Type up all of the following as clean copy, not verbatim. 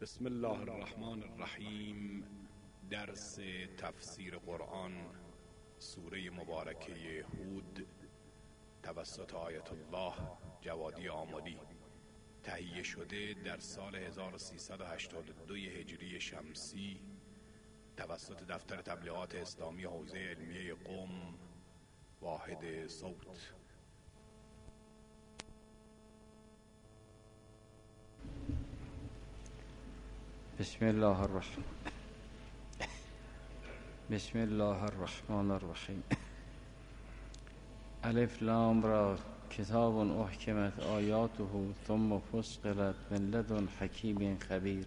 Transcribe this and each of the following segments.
بسم الله الرحمن الرحیم. درس تفسیر قرآن، سوره مبارکه هود، توسط آیت الله جوادی آمدی، تهیه شده در سال 1382 هجری شمسی توسط دفتر تبلیغات اسلامی حوزه علمیه قم، واحد صوت. بسم الله الرحمن الرحیم. الف لام را کتاب احکمت آیاته ثم فصلت من لدن حکیم خبیر.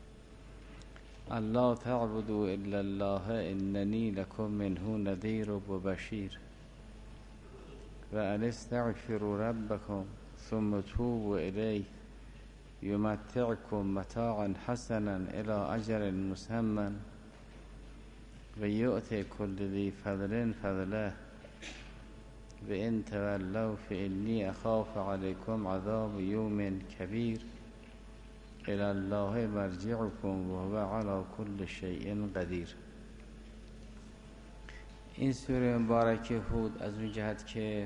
الا تعبدوا الا الله اننی لکم منه نذیر و بشیر. و ان استغفروا ربکم ثم توبوا الیه یمتعکم متاعا حسنا الى اجل مسمى و یؤتی کل ذی فضل فضله و ان تولوا فانی اخاف علیکم عذاب یوم کبیر. الی الله مرجعکم و هو علی کل شیء قدیر. این سوره مبارکه هود از اون جهت که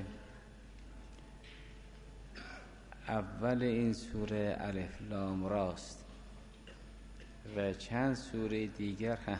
اول این سوره الف لام راست و چند سوره دیگر هم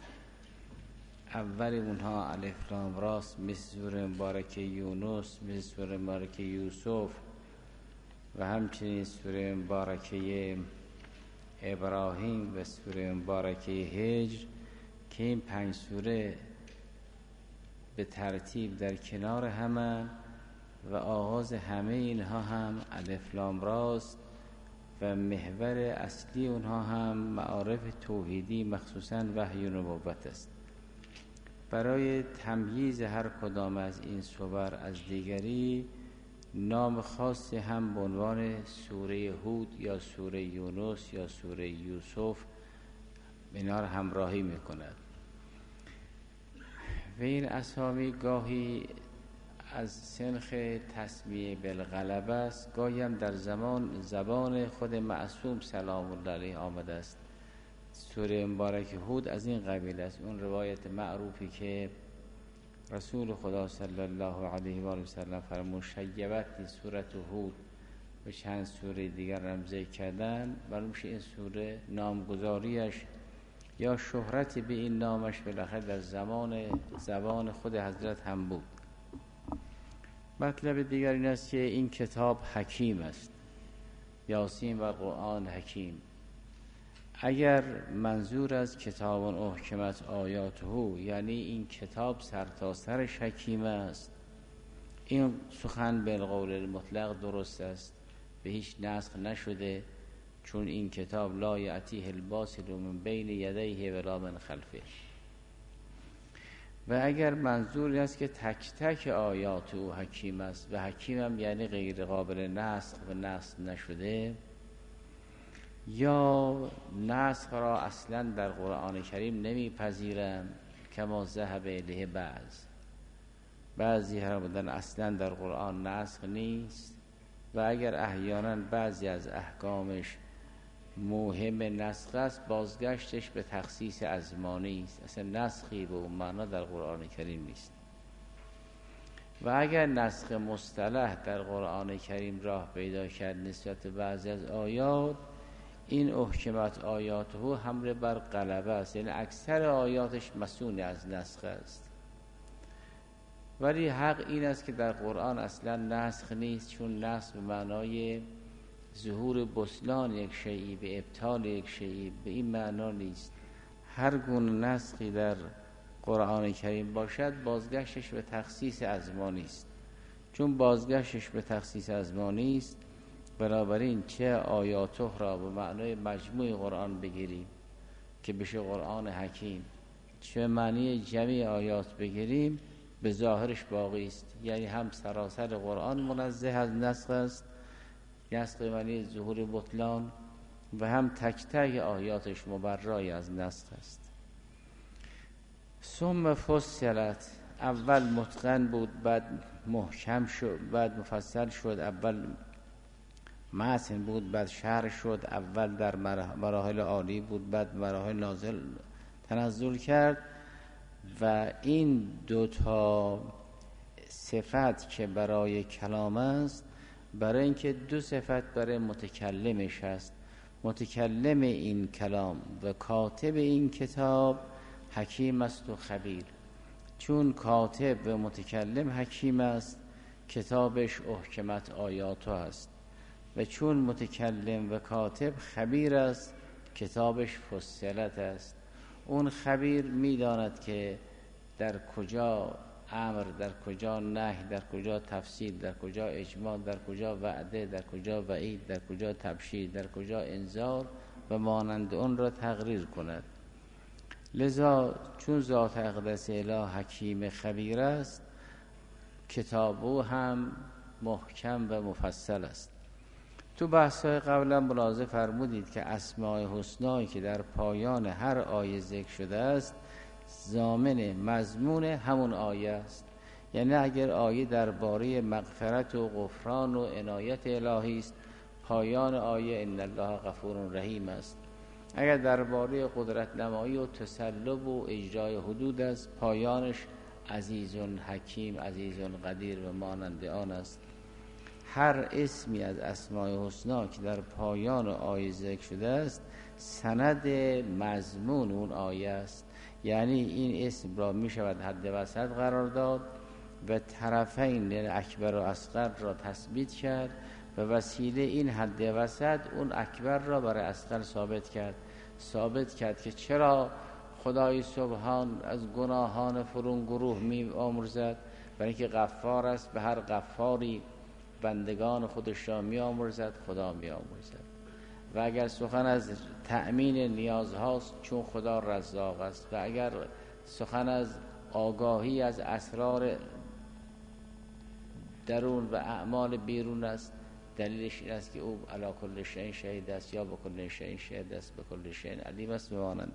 اول اونها الف لام راست، مثل سوره مبارکه یونس، مثل سوره مبارکه یوسف و همچنین سوره مبارکه ابراهیم و سوره مبارکه هجر، که این 5 سوره به ترتیب در کنار همن و آغاز همه اینها هم الف لام راست و محور اصلی اونها هم معارف توحیدی مخصوصاً وحی و نبوت است. برای تمییز هر کدام از این سور از دیگری نام خاصی هم به عنوان سوره هود یا سوره یونس یا سوره یوسف اینا را همراهی میکند و این اسامی گاهی از سنخ تسمیه بالغلبه است، گاهی هم در زبان خود معصوم سلام الله علیه آمده است. سوره مبارک هود از این قبیل است. اون روایت معروفی که رسول خدا صلی الله علیه و آله و سلم فرمود شیبت سورت هود و چند سوره دیگر هم ذکر کردن، معلوم میشه این سوره نامگذاریش یا شهرت به این نامش بالاخره در زبان خود حضرت هم بود. مطلب دیگر این است که این کتاب حکیم است، یاسین و قرآن حکیم. اگر منظور از کتاب احکمت آیاته یعنی این کتاب سرتاسرش حکیم است، این سخن بالقول المطلق درست است، به هیچ نسخ نشده، چون این کتاب لا یأتیه الباطل من بین یدیه ولا من خلفه. و اگر منظور است که تک تک آیات او حکیم است و حکیم هم یعنی غیر قابل نسخ و نسخ نشده، یا نسخ را اصلا در قرآن کریم نمیپذیرم کما ذهب الیه بعضی ها بودن اصلا در قرآن نسخ نیست و اگر احیانا بعضی از احکامش موهم نسخ است، بازگشتش به تخصیص ازمانی است، اصلا نسخی به اون معنا در قرآن کریم نیست. و اگر نسخ مصطلح در قرآن کریم راه پیدا کرد نسبت به بعضی از آیات، این احکمت آیاته حمل بر غلبه است، یعنی اکثر آیاتش مسئول از نسخ است. ولی حق این است که در قرآن اصلا نسخ نیست، چون نسخ به معنای ظهور بطلان یک شیئی به ابطال یک شیئی به این معنا نیست. هر گونه نسخی در قرآن کریم باشد بازگشتش به تخصیص ازمانی است. چون بازگشتش به تخصیص ازمانی است، بنابراین چه آیاته را به معنای مجموع قرآن بگیریم که بشه قرآن حکیم، چه معنی جمعی آیات بگیریم به ظاهرش باقی است، یعنی هم سراسر قرآن منزه از نسخ است، نسخ معنی ظهور بطلان، و هم تک تک آیاتش مبرای از نسخ است. ثم فصلت، اول متقن بود بعد محکم شد بعد مفصل شد. اول متن بود، بعد شرح شد، اول در مراحل عالی بود، بعد مراحل تنزل کرد. و این دوتا صفت که برای کلام است، برای اینکه دو صفت برای متکلمش هست. متکلم این کلام و کاتب این کتاب حکیم است و خبیر. چون کاتب و متکلم حکیم است، کتابش احکمت آیاتو است، و چون متکلم و کاتب خبیر است، کتابش فصلت است. اون خبیر میداند که در کجا امر، در کجا نهی، در کجا تفصیل، در کجا اجمال، در کجا وعده، در کجا وعید، در کجا تبشیر، در کجا انذار و مانند اون را تقریر کند. لذا چون ذات اقدس اله حکیم خبیر است، کتابو هم محکم و مفصل است. تو بحث‌های قبلا ملاحظه فرمودید که اسماء حسنایی که در پایان هر آیه ذکر شده است ضامن مضمون همون آیه است. یعنی اگر آیه درباره مغفرت و غفران و عنایت الهی است، پایان آیه ان الله غفور رحیم است. اگر درباره قدرت نمایی و تسلب و اجرای حدود است، پایانش عزیز حکیم، عزیز قدیر و مانند آن است. هر اسمی از اسماء حسنا که در پایان آیه ذکر شده است سند مضمون اون آیه است. یعنی این اسم را می شود حد وسط قرار داد و طرفین اکبر و اصغر را تثبیت کرد و وسیله این حد وسط اون اکبر را برای اصغر ثابت کرد که چرا خدای سبحان از گناهان فرون گروه می آمرزد، برای اینکه غفار است، به هر غفاری بندگان خودش را می آمرزد، خدا می آمرزد. و اگر سخن از تأمین نیازهاست، چون خدا رزاق است. و اگر سخن از آگاهی از اسرار درون و اعمال بیرون است، دلیلش این است که او علی کل شیء شهید است، یا به کل شیء شهید است، به کل شیء علیم است میمانند.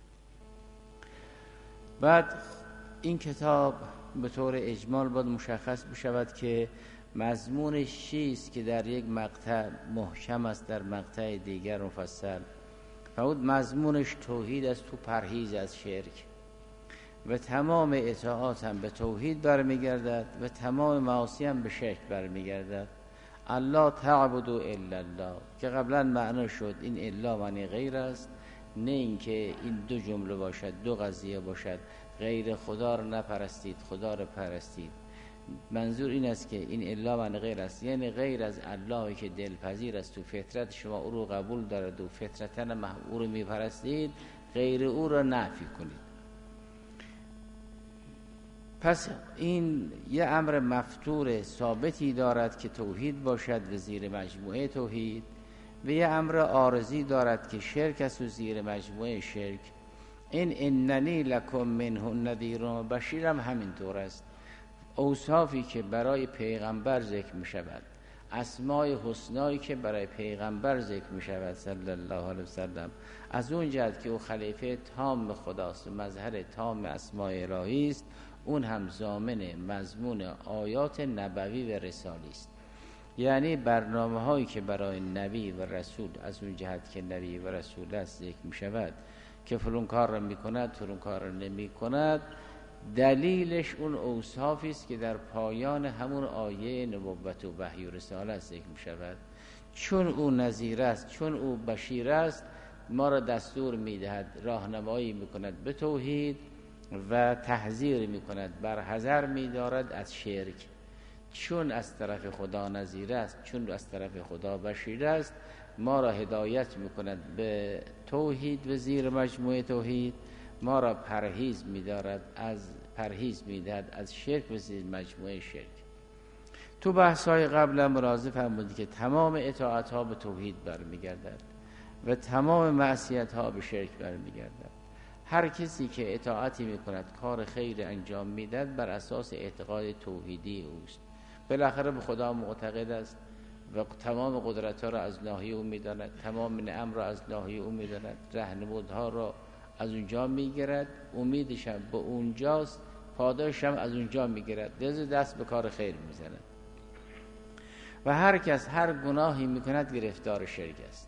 بعد این کتاب به طور اجمال باید مشخص بشود که مضمونش چیست که در یک مقطع محکم است، در مقطع دیگر مفصل. و اون مضمونش توحید است، تو پرهیز از شرک و تمام اطاعات هم به توحید برمیگردد و تمام معاصی هم به شرک برمیگردد. الله تعبدوا الا الله که قبلا معنا شد، این الا معنی غیر است، نه اینکه این دو جمله باشد، دو قضیه باشد. غیر خدا را نپرستید، خدا را پرستید. منظور این است که این الا معنی غیر است، یعنی غیر از اللهی که دلپذیر است، تو فطرت شما او رو قبول دارد و فطرتن او رو میپرستید، غیر او را نفی کنید. پس این یه امر مفتور ثابتی دارد که توحید باشد و زیر مجموعه توحید، و یه امر عارضی دارد که شرک است و زیر مجموعه شرک. این اننی لکم منه نذیر و بشیر هم همینطور است. اوصافی که برای پیغمبر ذکر می شود، اسماء حسنایی که برای پیغمبر ذکر می شود صلی الله علیه وسلم، از اون جهت که او خلیفه تام خداست و مظهر تام اسماء الهی است، اون هم ضامن مضمون آیات نبوی و رسالی است. یعنی برنامه هایی که برای نبی و رسول از اون جهت که نبی و رسول است ذکر می شود که فلان کار را می کند، فلان کار را نمی کند، دلیلش اون اوصافی است که در پایان همون آیه نبوت و وحی و رسالت ذکر می شود. چون او نذیر است، چون او بشیر است، ما را دستور می دهد، راهنمایی می کند به توحید و تحذیر می کند، برحذر می دارد از شرک. چون از طرف خدا نذیر است، چون از طرف خدا بشیر است، ما را هدایت می کند به توحید و زیر مجموعه توحید، ما را پرهیز می دهد از شرک و زیر مجموعه شرک. تو بحث‌های قبلا ملاحظه فرمودی که تمام اطاعت‌ها به توحید برمیگردد و تمام معصیت‌ها به شرک برمیگردد. هر کسی که اطاعتی میکند، کار خیر انجام میدهد، بر اساس اعتقاد توحیدی اوست. بالاخره به خدا معتقد است و تمام قدرت‌ها را از ناحیه او میداند، تمام نعم را از ناحیه او میداند، راهنمودها را از اونجا میگیرد، امیدشم به اونجاست، پاداشم از اونجا میگیرد، دست به کار خیر میزند. و هر کس هر گناهی میکند گرفتار شرک است.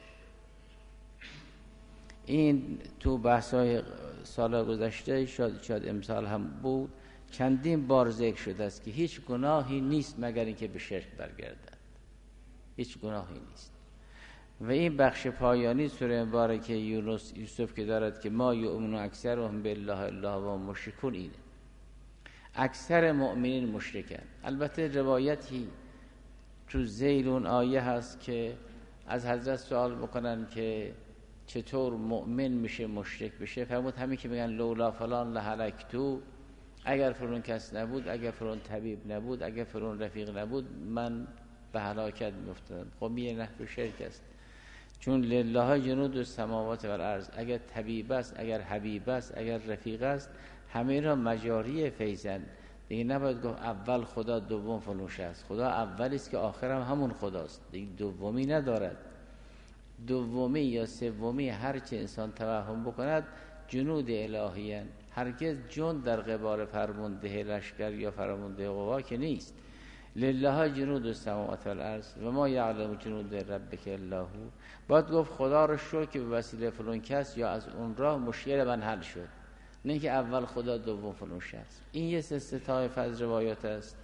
این تو بحث‌های سال گذشته شاید امسال هم بود چندین بار ذکر شده است که هیچ گناهی نیست مگر اینکه به شرک برگردد. هیچ گناهی نیست. و این بخش پایانی سوره مبارکه یوسف که دارد که ما یؤمنون اکثرهم بالله الا و مشرکون، اینه اکثر مؤمنین مشرکن. البته روایتی تو ذیل اون آیه هست که از حضرت سوال بکنن که چطور مؤمن میشه مشرک بشه، فرمود همین که میگن لولا فلان لهلکتو، اگر فلان کس نبود، اگر فلان طبیب نبود، اگر فلان رفیق نبود، من به هلاکت میافتادم. خب یه نحو شرک است، چون لله جنود السماوات و الارض، اگر طبیب است، اگر حبیب است، اگر رفیق است، همه را مجاری فیضن. دیگه نباید گفت اول خدا دوم فلان شخص. خدا اولی است که آخرم همون خداست، دیگه دومی ندارد. دومی یا سومی هر چه انسان توهم بکند جنود الهیان، هرگز جن در قبال فرمانده لشکر یا فرمانده قوا که نیست. لله جنود السماوات و الارض و ما یعلم جنود ربک الا هو. باید گفت خدا رو شکر که به وسیله فلان کس یا از اون راه مشکل من حل شد، نه که اول خدا دوم فلان شخص. این یه سلسله طایفه از روایات است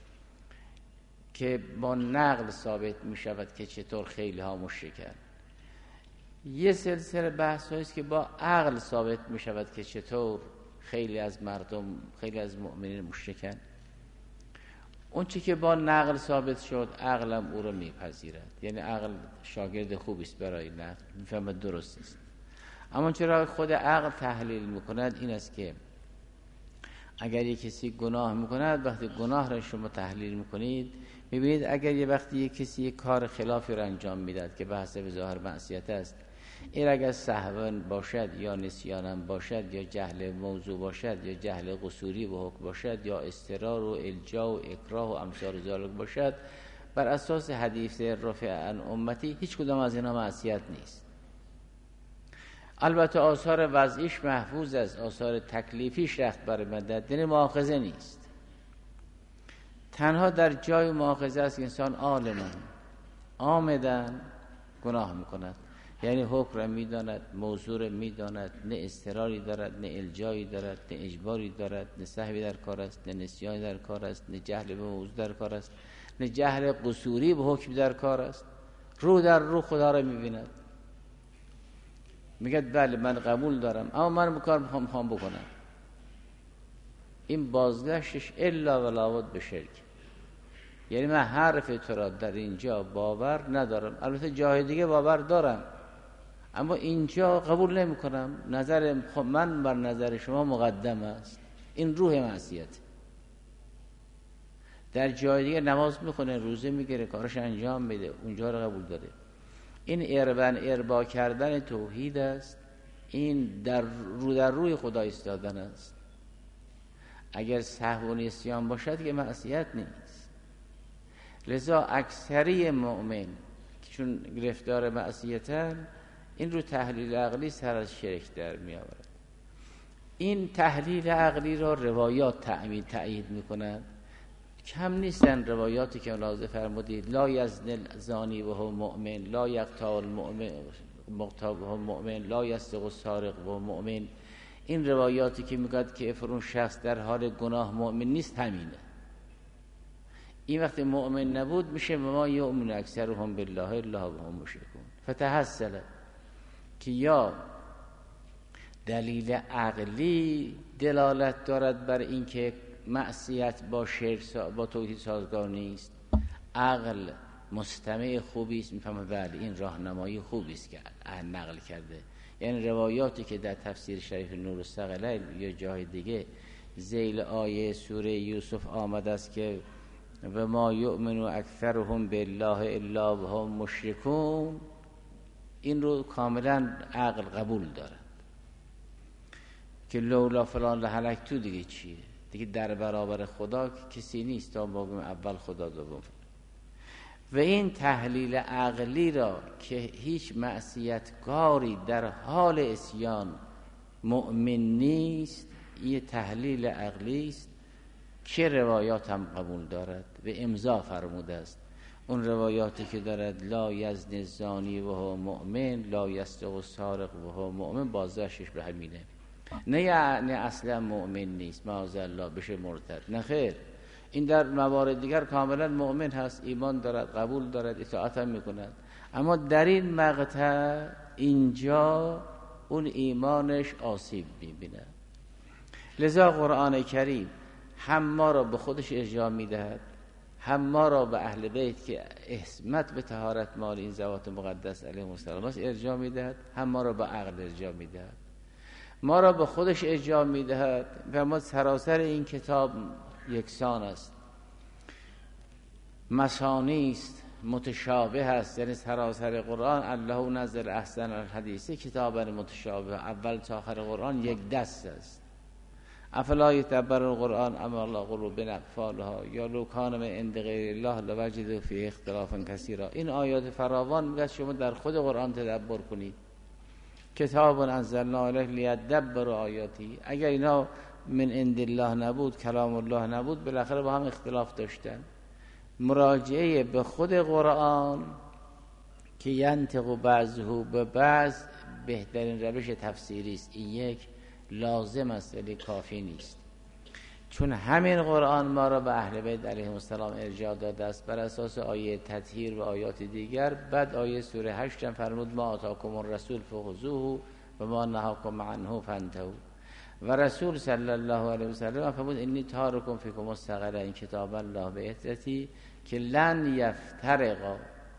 که با نقل ثابت می شود که چطور خیلی ها مشرکن. یه سلسله بحث است که با عقل ثابت می شود که چطور خیلی از مردم، خیلی از مؤمنین مشرکن. اون چی که با نقل ثابت شد عقلم او رو میپذیرد، یعنی عقل شاگرد خوبی است برای نقل، میفهمد درست است. اما چرا خود عقل تحلیل میکند این است که اگر یک کسی گناه میکند، وقتی گناه را شما تحلیل میکنید میبینید اگر یه وقتی یک کسی یک کار خلافی را انجام میداد که به حسب ظاهر معصیت است، این اگر سهوا باشد یا نسیانا باشد یا جهل موضوع باشد یا جهل قصوری و حکم باشد یا اضطرار و الجا و اکراه و امثال ذالک باشد، بر اساس حدیث رفع عن امتی هیچ کدام از اینا معصیت نیست. البته آثار وضعیش محفوظ است، آثار تکلیفیش رخت بر مدد، یعنی مؤاخذه نیست. تنها در جای مؤاخذه است که انسان عامداً گناه میکند، یعنی حکم را میداند، موضوع را میداند، نه اضطراری دارد، نه الجایی دارد، نه اجباری دارد، نه سهوی در کار است، نه نسیانی در کار است، نه جهل به موضوع در کار است، نه جهل قصوری به حکم در کار است. رو در رو خدا را میبیند، میگه بله من قبول دارم اما من کار میخوام بکنم. این بازگشتش الا ولاود به شرک، یعنی من حرف تو را در اینجا باور ندارم، البته جای دیگه باور دارم اما اینجا قبول نمی کنم، نظر من بر نظر شما مقدم است. این روح معصیت. در جای دیگه نماز میخونه، روزه میگیره، کارش انجام میده، اونجا رو قبول داره. این اربا کردن توحید است، این در روی خدا ایستادن است. اگر سهو و نسیان باشد که معصیت نیست. لذا اکثری مؤمن چون گرفتار معصیتن، این رو تحلیل عقلی سر از شرک در می آورد. این تحلیل عقلی را روایات تأیید می کنند. کم نیستن روایاتی که لازم فرمودید لا یزنی الزانی و هو مؤمن، لا یقطع المؤمن مقطع و هو مؤمن، لا یسرق السارق و هو مؤمن. این روایاتی که میگوید که فرون شخص در حال گناه مؤمن نیست، همینه. این وقتی مؤمن نبود میشه ما یؤمن اکثرهم بالله الا و هم مشرکون. فتحصل که یا دلیل عقلی دلالت دارد بر اینکه معصیت با شرک با توحید سازگار نیست، عقل مستمع خوبی است، میفهمه بله این راهنمایی خوبی است که نقل کرده. یعنی روایاتی که در تفسیر شریف نور الثقلین یا جای دیگه ذیل آیه سوره یوسف آمده است که و ما یؤمن اکثرهم بالله الا و هم مشرکون، این رو کاملا عقل قبول دارد که لولا فلان لهلکتو دیگه چیه؟ دیگه در برابر خدا کسی نیست تا بگیم اول خدا دوم. و این تحلیل عقلی را که هیچ معصیتکاری در حال عصیان مؤمن نیست، این تحلیل عقلی است که روایات هم قبول دارد و امضا فرموده است. اون روایاتی که دارد لا یزنی الزانی و هو مؤمن، لا یسرق السارق و هو مؤمن، بازداشتش به همینه. نه یعنی اصلا مؤمن نیست معاذالله بشه مرتد، نه خیر، این در موارد دیگر کاملا مؤمن هست، ایمان دارد، قبول دارد، اطاعت هم میکند، اما در این مقطع اینجا اون ایمانش آسیب میبینه. لذا قرآن کریم هم ما را به خودش ارجاع میدهد، هم ما را به اهل بیت که عصمت به طهارت مال این ذوات مقدس علیهم السلام است ارجاع میدهد، هم ما را به عقل ارجاع میدهد. ما را به خودش ارجاع میدهد و ما سراسر این کتاب یکسان است، مثانی است، متشابه است، یعنی سراسر قرآن الله نزل احسن الحدیث کتابا متشابه، اول تا آخر قرآن یک دست است. افلا یتدبرون القرآن ام علی قلوب اقفالها یا لو کان من عند غیر الله لوجدوا فیه اختلافا کثیرا. این آیات فراوان میگه شما در خود قرآن تدبر کنید. کتاب انزلنا الیک لیدبروا آیاتی، اگر اینا من عند الله نبود، کلام الله نبود، بالاخره با هم اختلاف داشتن. مراجعه به خود قرآن که ینطق بعضه به بعض بهترین روش تفسیری است. این یک لازم است ولی کافی نیست، چون همین قرآن ما را به اهل بیت علیهم السلام ارجاع داده است بر اساس آیه تطهیر و آیات دیگر. بعد آیه سوره 8 فرمود ما آتاکم الرسول فخذوه و ما نهاکم عنه فانتهوا. و رسول صلی الله علیه و سلم فرمود انی تارکم فیکم الثقلین کتاب الله بعترتی که لن یفترقا،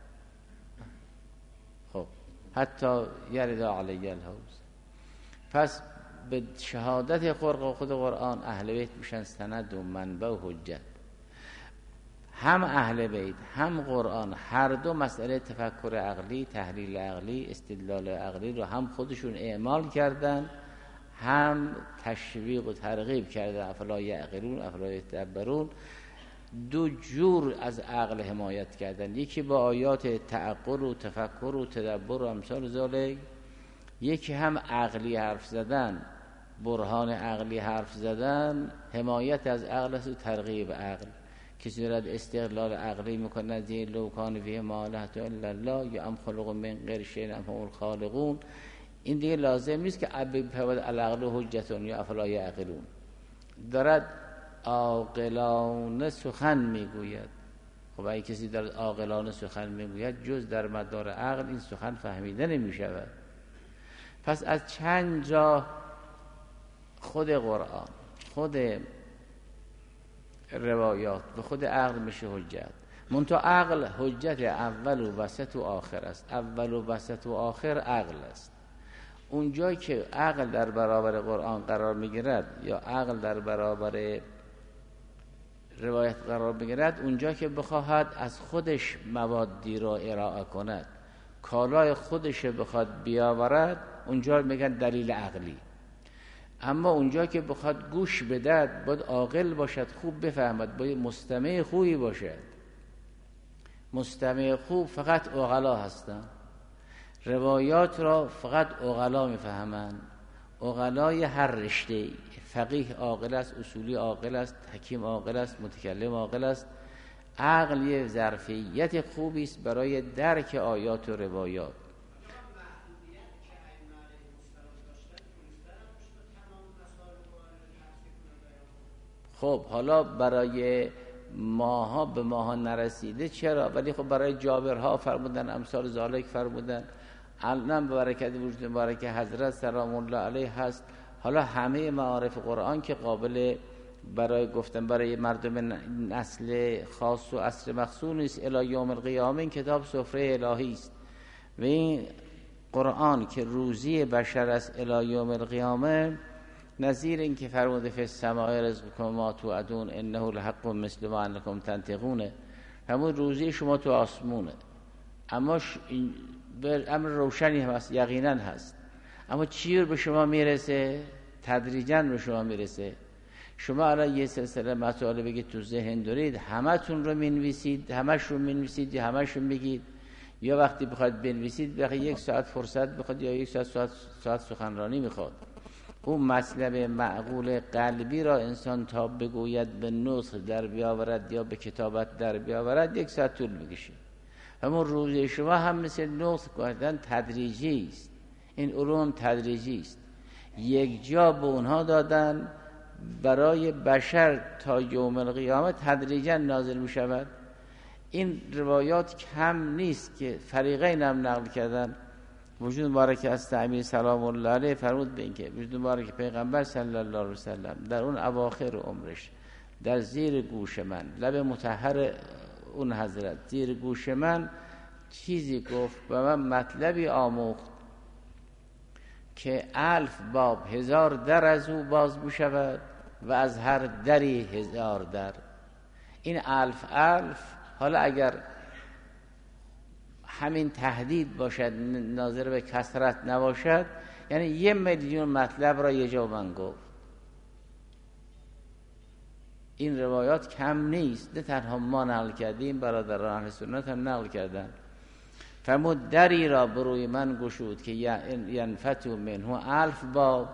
خب حتی یرد علی الحوض. پس به شهادت خود قرآن اهل بیت میشن سند و منبع و حجت. هم اهل بیت هم قرآن هر دو مسئله تفکر عقلی، تحلیل عقلی، استدلال عقلی رو هم خودشون اعمال کردن، هم تشویق و ترغیب کردن. افلا یعقلون افلا یتدبرون، دو جور از عقل حمایت کردن، یکی با آیات تعقل و تفکر و تدبر و امثال ذالک، یکی هم عقلی حرف زدن، برهان عقلی حرف زدن، حمایت از عقل است و ترغیب عقل. کسی دارد استقلال عقلی میکنه زیر لو کان فیه ما لا الا الله یا ام خلق من غیر شیء ام هم الخالقون، این دیگه لازم نیست که العقل حجتون یا افلا یعقلون. دارد عاقلانه سخن میگوید. خب اگه کسی دارد عاقلانه سخن میگوید جز در مدار عقل این سخن فهمیده نمیشود. پس از چند جا خود قرآن، خود روایات به خود عقل میشه حجت. منتها عقل حجت اول و وسط و آخر است. اول و وسط و آخر عقل است. اونجایی که عقل در برابر قرآن قرار میگیرد یا عقل در برابر روایت قرار بگیرد، اونجا که بخواهد از خودش موادی را ارائه کند، کالای خودش بخواد بیاورد، اونجا میگن دلیل عقلی. اما اونجا که بخواد گوش بدهد باید عاقل باشد، خوب بفهمد، باید مستمع خوبی باشد. مستمع خوب فقط عقلا هستند. روایات را فقط عقلا میفهمند. عقلای هر رشته، فقیه عاقل است، اصولی عاقل است، حکیم عاقل است، متکلم عاقل است. عقل یه ظرفیت خوبی است برای درک آیات و روایات. خب حالا برای ماها به ماها نرسیده چرا؟ ولی خب برای جابرها فرمودن، امثال ذالک فرمودن. الان به برکت وجود مبارک حضرت سلام الله علیه هست. حالا همه معارف قرآن که قابل برای گفتن برای مردم نسل خاص و عصر مخصوص نیست، الی یوم القیامه این کتاب سفره الهی است. و این قرآن که روزی بشر است الی یوم القیامه، نظیر این که فرموده فی السماء رزقکم ما توعدون انه لحق مثل ما انکم تنطقون، همون روزی شما تو آسمونه. اما امر روشنی هم هست، یقینا هست. اما چی به شما میرسه؟ تدریجاً به شما میرسه. شما الان یه سلسله مطالب بگید تو ذهن دارید، همتون رو مینویسید، همشون مینویسید یا همشون میگید، یا وقتی بخواید بنویسید بخواید 1 ساعت فرصت بخواید یا 1 ساعت سخنرانی میخواد. اون مطلب معقول قلبی را انسان تا بگوید به نسخ در بیاورد یا به کتابت در بیاورد 1 ساعت طول میکشه. همون روزه شما هم مثل نسخ کردن تدریجی است. این علوم تدریجی است. یک جا به اونها دادن برای بشر تا یوم القیامه تدریجا نازل می شود. این روایات کم نیست که فریقین هم نقل کردن. وجود مبارک از تعمیر سلام الله علیه فرمود به این که وجود مبارک پیغمبر صلی الله علیه وسلم در اون اواخر عمرش در زیر گوش من، لب مطهر اون حضرت زیر گوش من چیزی گفت و من مطلبی آموخت که 1000 باب 1000 در از او باز می شود و از هر دری 1000 در. این 1000 حالا اگر همین تهدید باشد ناظر به کثرت نباشد، یعنی 1,000,000 مطلب را یه جا من گفت. این روایات کم نیست، نه تنها ما نقل کردیم، برادران اهل سنت هم نقل کردن. فرمود دری را بروی من گشود که ینفتو منه 1000 باب،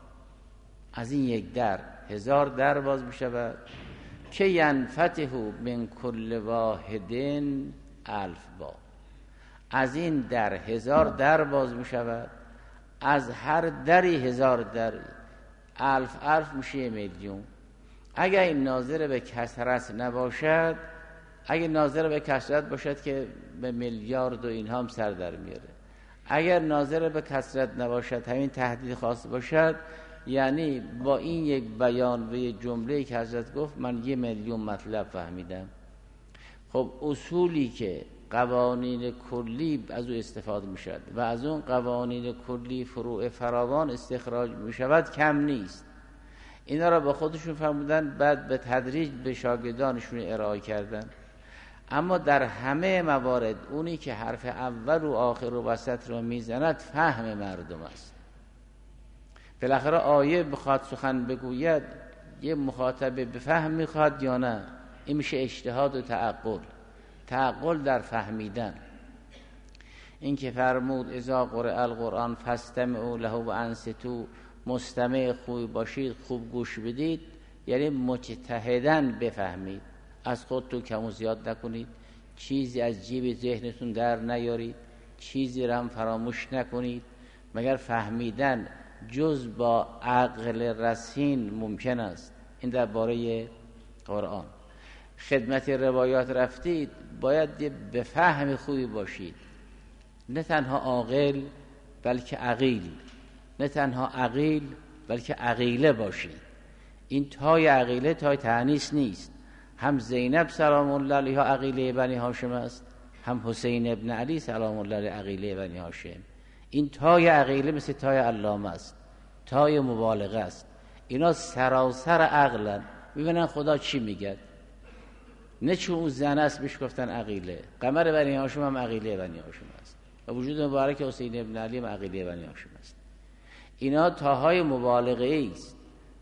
از این یک در 1000 در باز می شود که ینفتح من کل واحد 1000 باب، از این در 1000 در باز می شود، از هر دری 1000 در، 1000 میشه 1,000,000. اگر این ناظر به کثرت نباشد، اگر ناظر به کثرت باشد که به میلیارد و اینها هم سر در میاره. اگر ناظر به کثرت نباشد، همین تهدید خاص باشد، یعنی با این یک بیان و یک جمله که حضرت گفت من 1,000,000 مطلب فهمیدم. خب اصولی که قوانین کلی از او استفاده می شود و از اون قوانین کلی فروع فراوان استخراج می شود کم نیست. اینا را به خودشون فرمودن، بعد به تدریج به شاگردانشون ارائه کردن. اما در همه موارد اونی که حرف اول و آخر و وسط را میزند فهم مردم است. بالاخره آیه بخواد سخن بگوید، یه مخاطب به فهم میخواد یا نه؟ این میشه اجتهاد و تعقل در فهمیدن. این که فرمود اذا قرئ القرآن فاستمعوا له و انصتوا، مستمع خوب باشید، خوب گوش بدید، یعنی مجتهداً بفهمید، از خودتون کم و زیاد نکنید، چیزی از جیب ذهنتون در نیارید، چیزی را هم فراموش نکنید، مگر فهمیدن جز با عقل رسین ممکن است. این درباره قرآن. خدمت روایات رفتید، باید به فهم خوبی باشید، نه تنها عاقل بلکه عقیل، نه تنها عقیل بلکه عقیله باشید. این تای عقیله تای تأنیث نیست. هم زینب سلام الله علیها عقیله بنی هاشم است، هم حسین ابن علی سلام الله علیه عقیله بنی هاشم. این تای عقیله مثل تای علامه است، تای مبالغه است. اینا سراسر عقلن، ببینن خدا چی میگه. نه چون اون زن است بهش گفتن عقیله. قمر بنی هاشم هم عقیله بنی هاشم است و وجود مبارک حسین ابن علی هم عقیله بنی هاشم است. اینا تاهای مبالغه است،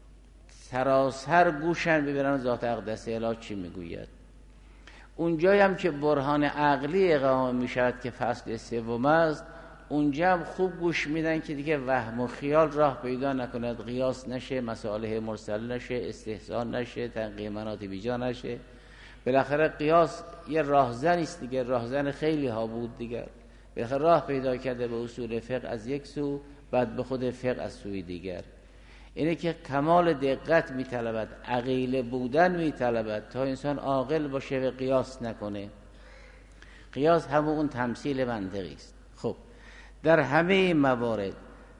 سراسر گوشن ببینن ذات اقدس الهی چی میگوید. اونجایی هم که برهان عقلی اقامه میشود که فصل 3 است، اونجا هم خوب گوش میدن که دیگه وهم و خیال راه پیدا نکند، قیاس نشه، مصالح مرسل نشه، استحسان نشه، تنقیه مناط بیجا نشه. بالاخره قیاس یه راهزن است دیگه، راهزن خیلی ها بود دیگر. بالاخره راه پیدا کرده به اصول فقه از یک سو، بعد به خود فقه از سوی دیگر. اینه که کمال دقت میطلبد، عقیله بودن میطلبد تا انسان عاقل باشه و قیاس نکنه. قیاس همون اون تمثیل منطقی است. خب در همه موارد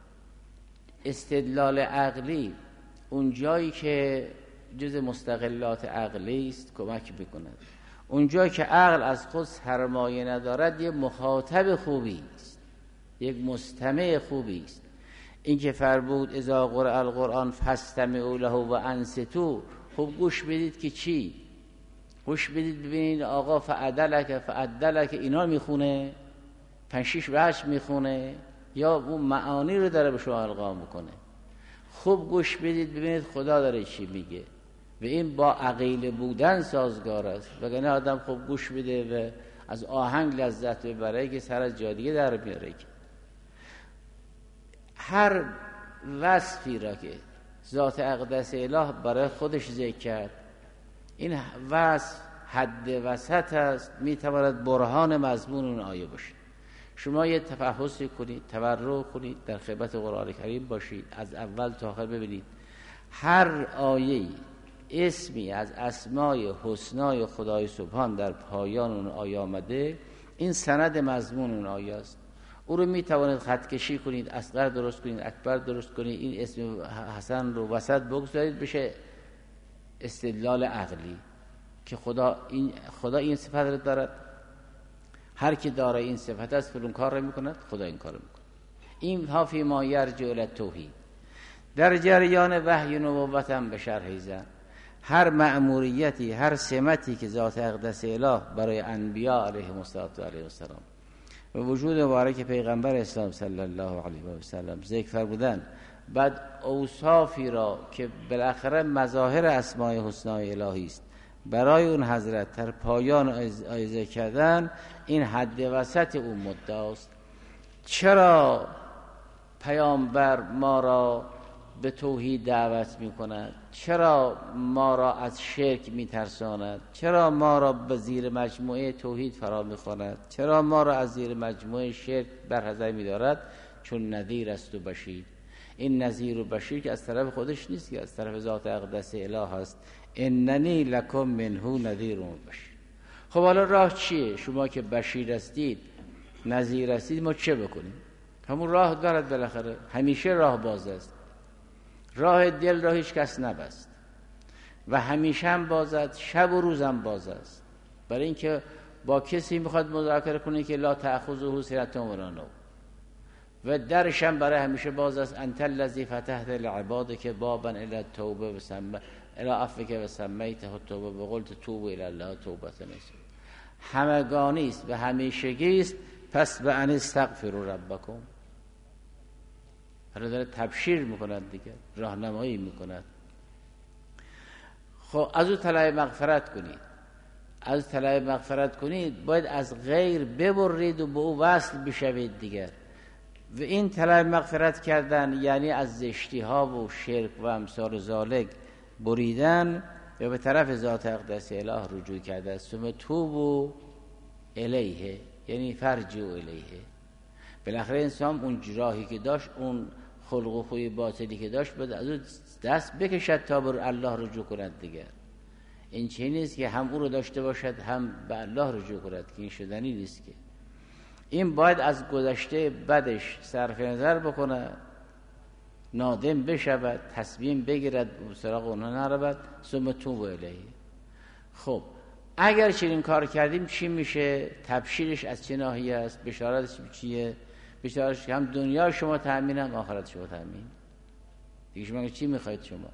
استدلال عقلی اون جایی که جز مستقلات عقلی است کمک بکند. اون جایی که عقل از خود سرمایه ندارد، یک مخاطب خوبی است، یک مستمع خوبی است. این که فرمود اذا قرئ القرآن فاستمعوا له و انصتوا، خوب گوش بدید که چی؟ گوش بدید ببینید آقا فعدلک اینا میخونه، 5-6 بحث میخونه یا اون معانی رو داره به شما القا میکنه. خوب گوش بدید ببینید خدا داره چی میگه و این با عقیله بودن سازگار است. وگرنه آدم خوب گوش بده و از آهنگ لذت ببره که سر از جا دیگه در میاره. هر وصفی را که ذات اقدس اله برای خودش ذکر کرد، این وصف حد وسط است، میتواند برهان مضمون اون آیه باشه. شما یه تفحصی کنید، تورع کنید، در خدمت قرآن کریم باشید، از اول تا آخر ببینید هر آیه‌ای اسمی از اسمای حسنای خدای سبحان در پایان اون آیه آمده، این سند مضمون اون آیه است. او رو میتوانید خط کشی کنید، اصغر درست کنید، اکبر درست کنید، این اسم حسن رو وسط بگذارید، بشه استدلال عقلی که خدا این صفت رو دارد. هر کی داره این صفت است فلان کار رو میکند، خدا این کار رو میکنه. این ها فی ما یرجع الی التوحید. در جریان وحی نبوت هم به شرح زن، هر مأموریتی، هر سمتی که ذات اقدس اله برای انبیاء علیهم السلام و وجود مبارک پیغمبر اسلام صلی الله علیه و سلم ذکر فرمودن، بعد اوصافی را که بالاخره مظاهر اسماء حسنای الهی است برای اون حضرت در پایان آیه کردن، این حد وسط اون مدعاست. چرا پیامبر ما را به توحید دعوت می کند؟ چرا ما را از شرک می ترساند؟ چرا ما را به زیر مجموعه توحید فرا می خواند؟ چرا ما را از زیر مجموعه شرک برحذر می دارد؟ چون نذیر است و بشیر. این نذیر و بشیر که از طرف خودش نیست، که از طرف ذات اقدس اله است. اننی لکم منه نذیر و بشیر. خب حالا راه چیه؟ شما که بشیر هستید، نذیر هستید، ما چه بکنیم؟ همون راه دارد بالاخره، همیشه راه باز است. راه دل را هیچ کس نبست و همیشه هم بازد، شب و روز هم باز است. برای اینکه با کسی میخواد مذاکره کنه که لا تأخذه سنة ولا نوم، و درش هم برای همیشه باز است. انت الذی فتحت لعبادک بابا الی التوبه و سمى الی عفوک و سمیته التوبه و قلت توبوا الی الله توبة نصوحا. همگانی است و همیشگی است، پس به ان استغفروا ربکم. حالا داره تبشیر میکند دیگه، راهنمایی میکند. خب از او طلب مغفرت کنید. از طلب مغفرت کنید باید از غیر ببرید و به او وصل بشوید دیگر. و این طلب مغفرت کردن یعنی از زشتی ها و شرک و امثال ذالک بریدن و به طرف ذات اقدس اله رجوع کرده. ثم توبوا الیه، یعنی فرجعوا الیه. بالاخره انسان اون راهی که داشت، اون خلق و خوی باطلی که داشت، باید از اون دست بکشد تا بر الله رجوع کند دیگر. این چه نیست که هم او رو داشته باشد هم به الله رجوع کند، که این شدنی نیست. که این باید از گذشته بدش صرف نظر بکنه، نادم بشود، تصمیم بگیرد سراغ اونها نرود. ثم توبوا الیه. خب اگر چنین کار کردیم چی میشه؟ تبشیرش از چه ناحیه است؟ بشارتش چیه؟ بشارتش که هم دنیا شما تأمین هم آخرت شما تأمین. دیگه شما چی میخواید شما؟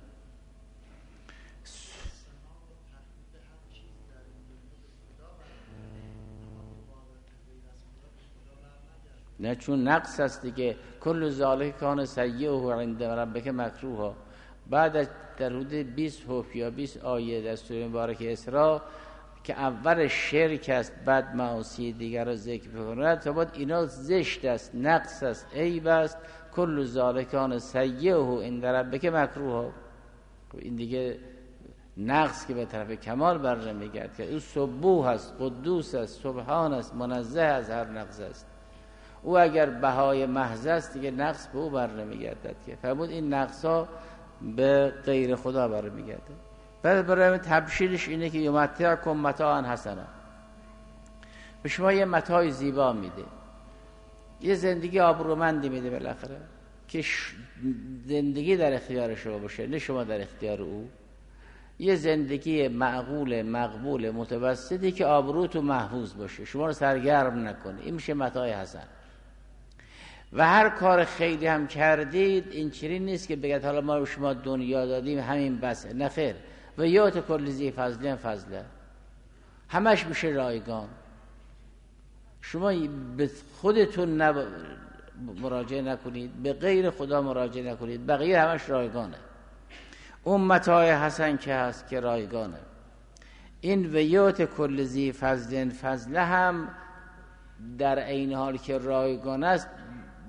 نه، چون نقص است دیگه. کل ذالک کان سیئه عند ربک مکروها. بعد از در حدود 20 حکم یا 20 آیه در سوره مبارک اسراء که اول شرک است، بعد معاصی دیگر را ذکر می‌کند، تا بعد اینا زشت است، نقص است، عیب است. کل ذالک کان سیئه عند ربک مکروها. این دیگه نقص که به طرف کمال برمیگرد، که او سبوح است، قدوس است، سبحان است، منزه از هر نقص است. او اگر بهای محض است دیگه نقص به او برمیگردد. که فرمود این نقصا به غیر خدا برمیگرده. بعد برای تبشیرش اینه که یمتعکم متاعا حسنا، به شما یه متاع زیبا میده، یه زندگی آبرومندی میده بالاخره، که زندگی در اختیار شما باشه نه شما در اختیار او. یه زندگی معقول، مقبول، متوسطی که آبروتو محفوظ باشه، شما رو سرگرم نکنه. این میشه متاع حسن. و هر کار خیلی هم کردید، این چنین نیست که بگید حالا ما شما دنیا دادیم همین بس. نه خیر. و یات کل ذی فضل فضله، همش میشه رایگان. شما به خودتون مراجعه نکنید، به غیر خدا مراجعه نکنید، بقیه همش رایگانه. اون متاع حسن که هست که رایگانه. این ویات کل ذی فضل فضله هم در این حال که رایگان است،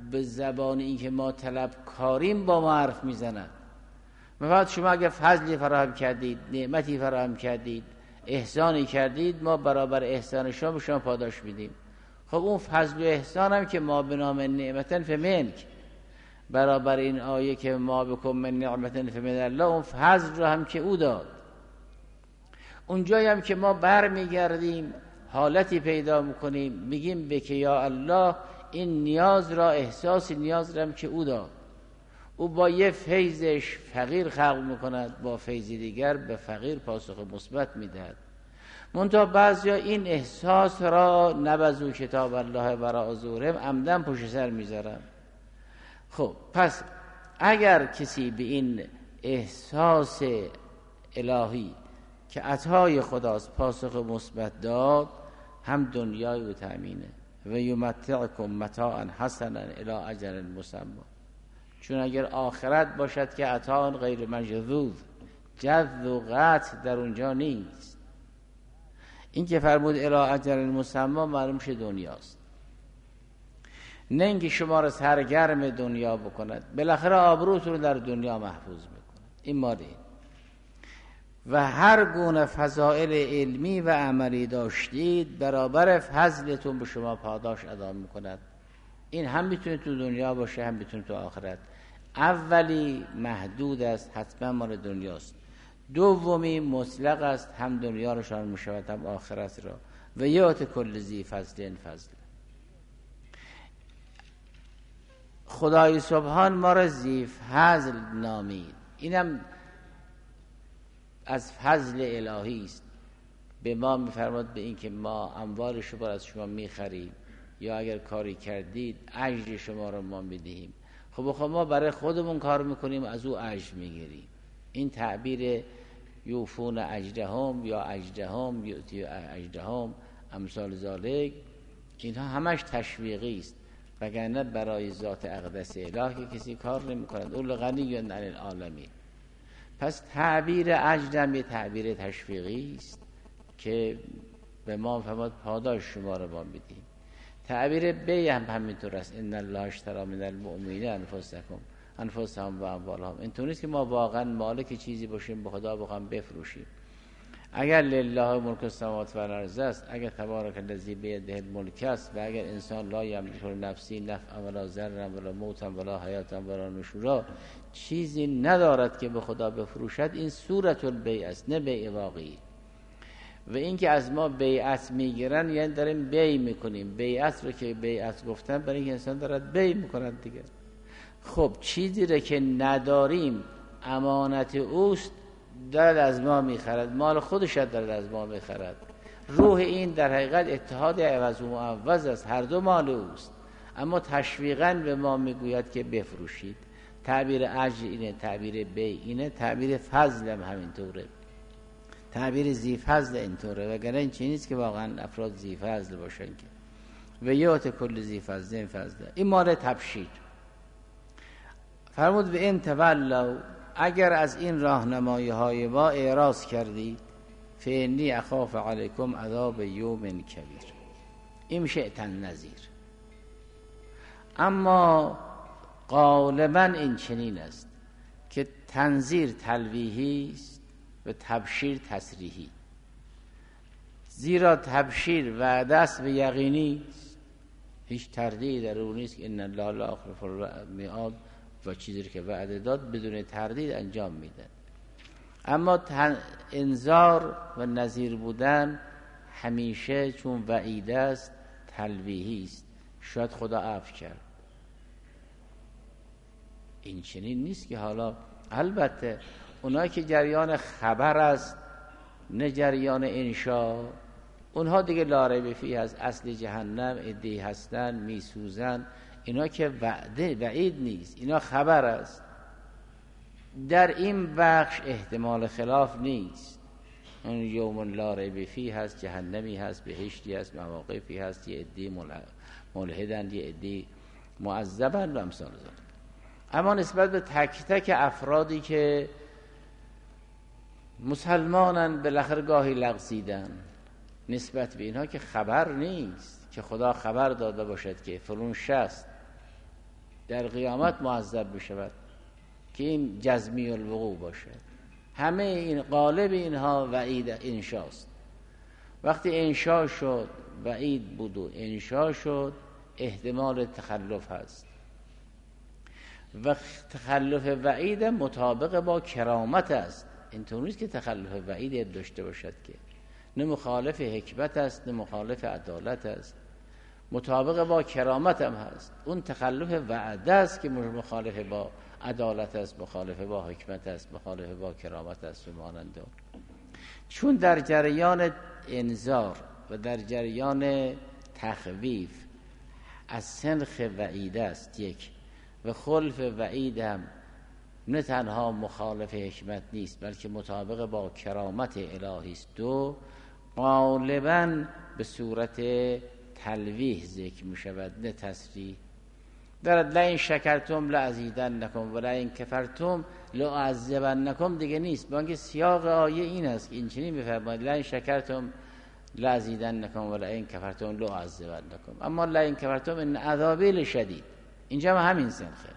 به زبان این که ما طلبکاریم با ما حرف میزنند. مثلا شما اگر فضلی فراهم کردید، نعمتی فراهم کردید، احسانی کردید، ما برابر احسان شما به شما پاداش میدیم. خب اون فضل و احسان هم که ما به نام نعمتن فمنک، برابر این آیه که ما بکن من نعمتن فمن الله، اون فضل رو هم که او داد. اونجایی هم که ما بر میگردیم حالتی پیدا میکنیم میگیم به که یا الله این نیاز را، احساس نیاز را هم که او داد. او با یه فیضش فقیر خلق میکند، با فیض دیگر به فقیر پاسخ مثبت میدهد. منتها بعضیا این احساس را نبذو کتاب الله وراء ظهورهم عمدن پشت سر میذارن. خب پس اگر کسی به این احساس الهی که عطای خداست پاسخ مثبت داد، هم دنیای او تأمینه. و یمتعکم متاعا حسنا الی اجل مسمی. چون اگر آخرت باشد که عطا غیر مجذوذ، جذب و قطع در اونجا نیست. این که فرمود الی اجل مسمی معلوم شه دنیاست، نه اینکه شما را سرگرم دنیا بکند. بالاخره آبروت رو در دنیا محفوظ میکند. این ماده و هر گونه فضائل علمی و عملی داشتید برابر فضلتون به شما پاداش ادا میکند. این هم میتونه تو دنیا باشه، هم میتونه تو آخرت. اولی محدود است، حتما مال دنیاست. دومی مطلق است، هم دنیا رو شامل میشود هم آخرت را. و یات کل ذی فضل فضل. خدای سبحان ما را ذی فضل نامید. اینم از فضل الهی است. به ما میفرماد به این که ما اموال شما از شما میخریم، یا اگر کاری کردید اجر شما رو ما میدهیم. خب ما برای خودمون کار میکنیم، از او اجر میگیریم. این تعبیر یوفون اجرهم یا اجرهم یؤتی اجرهم امثال ذالک، اینها همش تشویقی است، وگرنه برای ذات اقدس اله که کسی کار نمیکند. اول غنی عن العالمین. پس تعبیر اجرم یه تعبیر تشویقی است که به ما فرمود پاداش شما رو ما میدیم. تعبیر بی هم همینطور است. ان الله اشتری من المؤمنین انفسهم و اموالهم. اینطور نیست که ما واقعا مالک چیزی باشیم به خدا بخوام بفروشیم. اگر لله ملک السماوات و الارض است، اگر تبارک الذی بیده الملک است، و اگر انسان لا یملک نفسی نفعا ولا ضرا ولا موتا ولا حیاتا ولا نشورا، چیزی ندارد که به خدا بفروشد، این صورت البیع است، نه بیع واقعی. و این که از ما بیعت میگیرن یعنی داریم بیع میکنیم. بیعت رو که بیعت گفتن برای اینکه انسان دارد بیع میکنند دیگه. خب چیزی رو که نداریم امانت اوست، دارد از ما میخرد، مال خودش دارد از ما میخرد. روح این در حقیقت اتحاد عوض و معوض است، هر دو مال اوست، اما تشویقاً به ما میگوید که بفروشید. تعبیر اجر اینه، تعبیر بیع اینه، تعبیر فضل هم همینطوره، تعبیر ذی فضل اینطوره. وگرنه این چیزی نیست که واقعا افراد ذی فضل باشن که. و یات کل ذی فضل فضل. این مال تبشیر. فرمود به ان تولوا، اگر از این راهنمایی های ما اعراض کردید، فانی اخاف علیکم عذاب یوم کبیر. این میشه نذیر. اما غالبا این چنین است که تنذیر تلویحی است و تبشیر تصریحی. زیرا تبشیر وعده است و یقینی است، هیچ تردیدی در اون نیست که ان الله لا یخلف الميعاد، و چیزی که وعده داد بدون تردید انجام میده. اما انذار و نذیر بودن همیشه چون وعیده است تلویحی است. شاید خدا عفو کرد. این چنین نیست که حالا البته اونایی که جریان خبر است نه جریان انشا، اونها دیگه لا ریب فیه از اصل جهنم عده‌ای هستن میسوزن. اینا که وعید نیست، اینا خبر است. در این بخش احتمال خلاف نیست. اون یوم لا ریب فیه هست، جهنمی هست، بهشتی هست، مواقفی هست، یه عده‌ای ملحدند، یه عده‌ای معذبند و امثال ذلک. اما نسبت به تک تک افرادی که مسلمانن بالاخره گاهی لغزیدن، نسبت به اینها که خبر نیست که خدا خبر داده باشد که فلان شخص در قیامت معذب بشود که این جزمی الوقوع باشد. همه این قالب اینها وعید انشاست. وقتی انشا شد وعید بود و انشا شد، احتمال تخلف هست و تخلف وعید مطابق با کرامت است. اینطور نیست که تخلف وعید داشته باشد که نه مخالف حکمت است نه مخالف عدالت است، مطابق با کرامت هم هست. اون تخلف وعده است که مخالف با عدالت است، مخالف با حکمت است، مخالف با کرامت است و مانند اون. چون در جریان انذار و در جریان تخویف از سنخ وعید است یک، و خلف وعید هم نه تنها مخالف حکمت نیست بلکه مطابق با کرامت الهی است. دو، غالباً به صورت تلویح ذکر می شود نه تصریح. دارد لئن شکرتم لازیدنکم و لئن کفرتم لأعذبنکم دیگه نیست، بلکه سیاق آیه این است که این چنین می‌فرماید لئن شکرتم لازیدنکم و لئن کفرتم لأعذبنکم، اما لئن کفرتم ان عذابی لشدید، اینجا همین سنخه.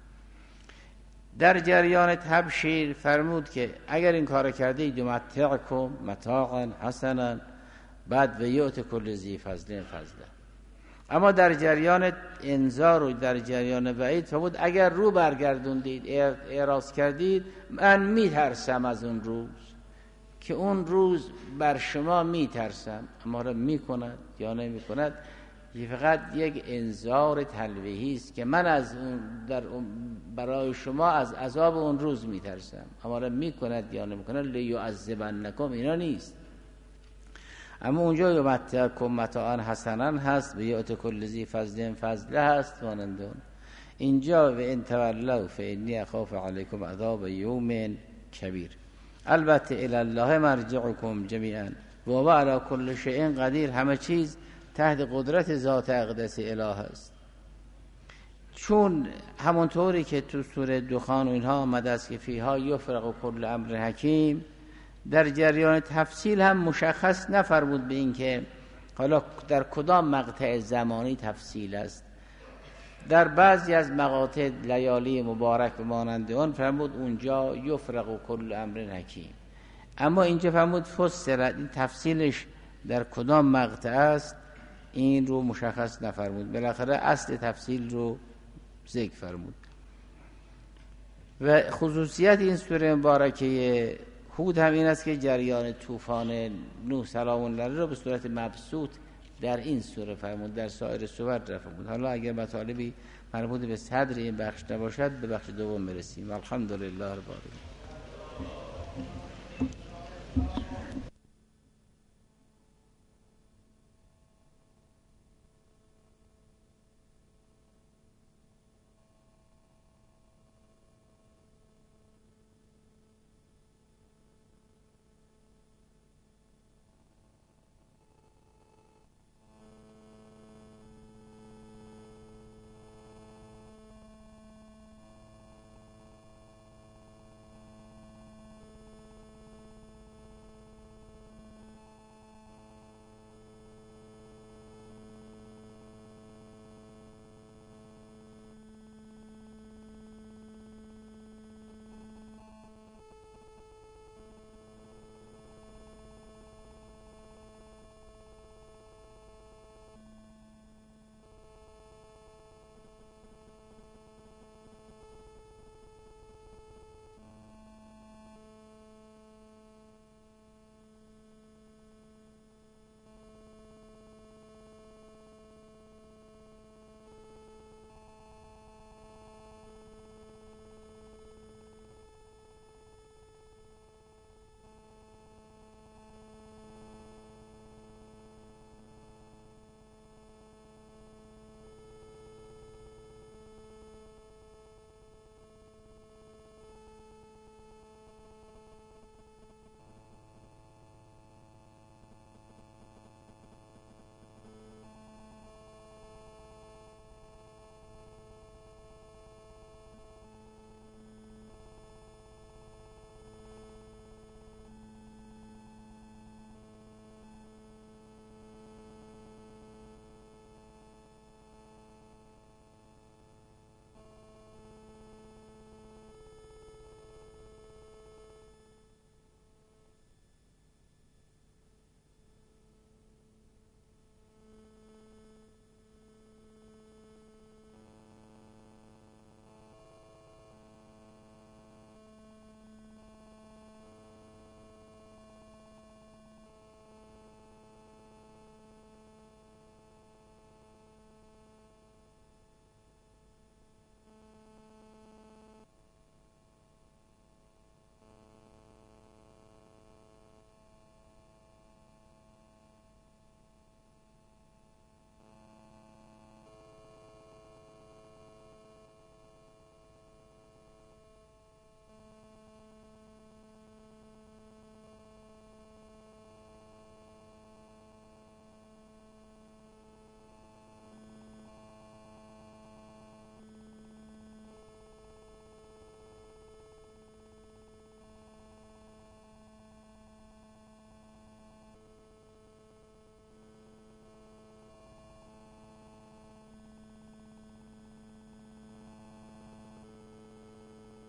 در جریان تبشیر فرمود که اگر این کار کردید یمتعکم متاعا حسنا، بعد و یؤت کل ذی فضل فضله. اما در جریان انذار و در جریان وعید فرمود اگر رو برگردوندید اعراض کردید من میترسم از اون روز که اون روز بر شما میترسم، اما را میکند یا نمیکند یه فقط یک انذار تلویحی است که من از اون برای شما از عذاب اون روز میترسم، اما را میکند یا نمیکند لیعذبنکم اینا نیست. اما اونجا یمتعکم متاعا حسنا هست و یؤت کل ذی فضل فضله هست مانندون. اینجا و ان تولوا فانی اخاف علیکم عذاب یوم کبیر. البته الی الله مرجعکم جمیعا و هو علی کل شیء قدیر، همه چیز تحت قدرت ذات اقدس اله است. چون همونطوری که تو سوره دخان و اینها آمده است که فیها یفرق کل امر حکیم، در جریان تفصیل هم مشخص نفرمود به این که حالا در کدام مقطع زمانی تفصیل است. در بعضی از مقاطع لیالی مبارک و مانند آن فرمود اونجا یفرق کل امر حکیم، اما اینجا فرمود فصلت، این تفصیلش در کدام مقطع است این رو مشخص نفرمود، بالاخره اصل تفصیل رو ذکر فرمود. و خصوصیت این سوره مبارکه هود هم این است که جریان طوفان نوح سلام الله علیه رو به صورت مبسوط در این سوره فرمود، در سایر سور فرمود. حالا اگر مطالبی مربوط به صدر این بخش نباشد به بخش دوم برسیم. الحمدلله رب العالمین.